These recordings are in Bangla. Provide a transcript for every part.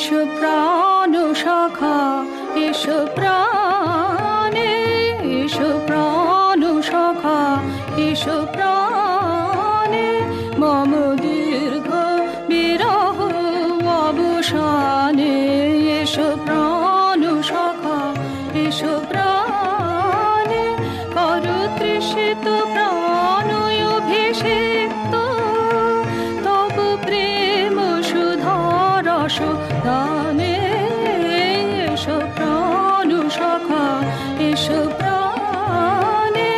এসো প্রাণ সখা এসো প্রাণে, এসো প্রাণ সখা এসো প্রাণে, মম দীর্ঘ বিরহ অবসানে। এসো প্রাণ সখা এসো প্রাণে, কর তৃষিত প্রাণ অভিষিক্ত তব প্রেম সুধা রস দানে। এসো প্রাণ সখা এসো প্রাণে।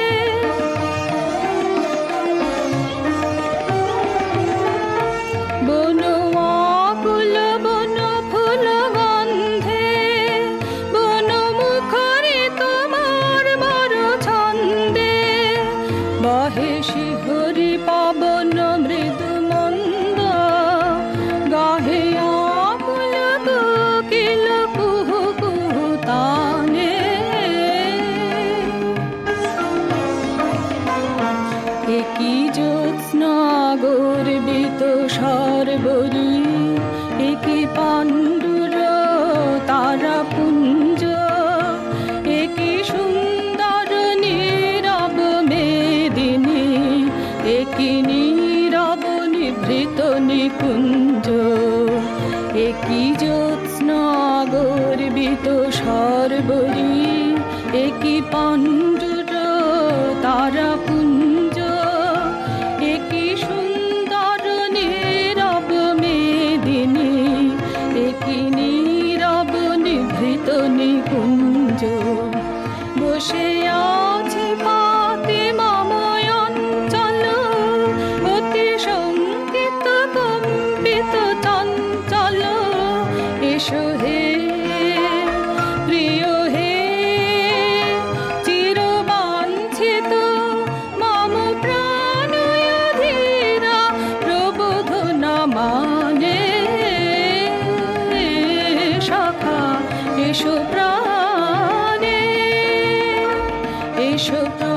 বন আকুল বন ফুল গন্ধে, বন মুখরে তোমার বর ছন্দে, বহে শিহরি পবন মৃদু মন্দ, গাহে আকুল কোকিল কুহু কুহু তানে। একি জ্যোৎস্না গর্বিত সর্বরী, একি পাণ্ডুর তারাপুঞ্জ, একি সুন্দর নীরব মেদিনী, একি নীরব নিভৃত নিকুঞ্জ। একি জ্যোৎস্না গর্বিত সর্বরী, একি পাণ্ডুর তারাপুঞ্জ, একি সুন্দর নীরব মেদিনী, একি নীরব নিভৃত নিকুঞ্জ। বসে আছে পাতে মম অঞ্চল, অতি শঙ্কিত কম্পিত চঞ্চল। এসো হে প্রিয় হে চিরবাঞ্ছিত মম প্রাণয়ধীরা প্রবোধনা মানে। সখা এসো প্রাণে, এসো